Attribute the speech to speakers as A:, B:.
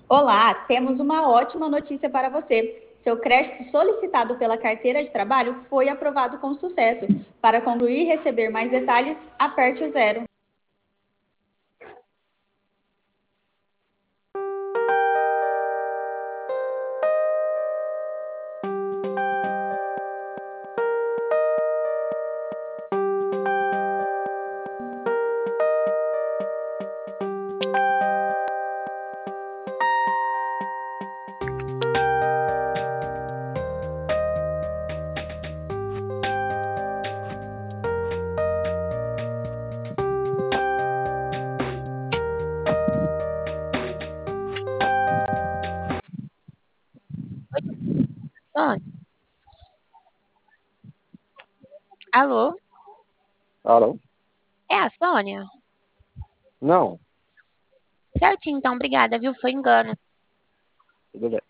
A: Olá, temos uma ótima notícia para você. Seu crédito solicitado pela carteira de trabalho foi aprovado com sucesso. Para concluir e receber mais detalhes, aperte o zero.
B: Sônia, alô?
C: Alô?
B: É a Sônia?
C: Não,
B: Certinho, então, obrigada, viu? Foi engano.
C: tudo bem.